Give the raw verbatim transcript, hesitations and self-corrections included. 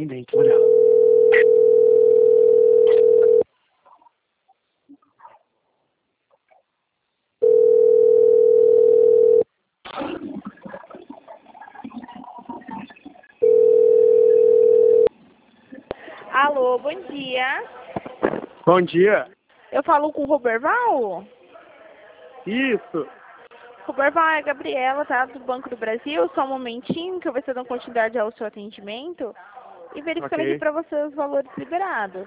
atendente, olha. Alô, bom dia. Bom dia. Eu falo com o Roberval? Isso. Roberval, é a Gabriela, tá? Do Banco do Brasil. Só um momentinho que eu vou estar dando continuidade ao seu atendimento e verificando aqui Ok. para você os valores liberados.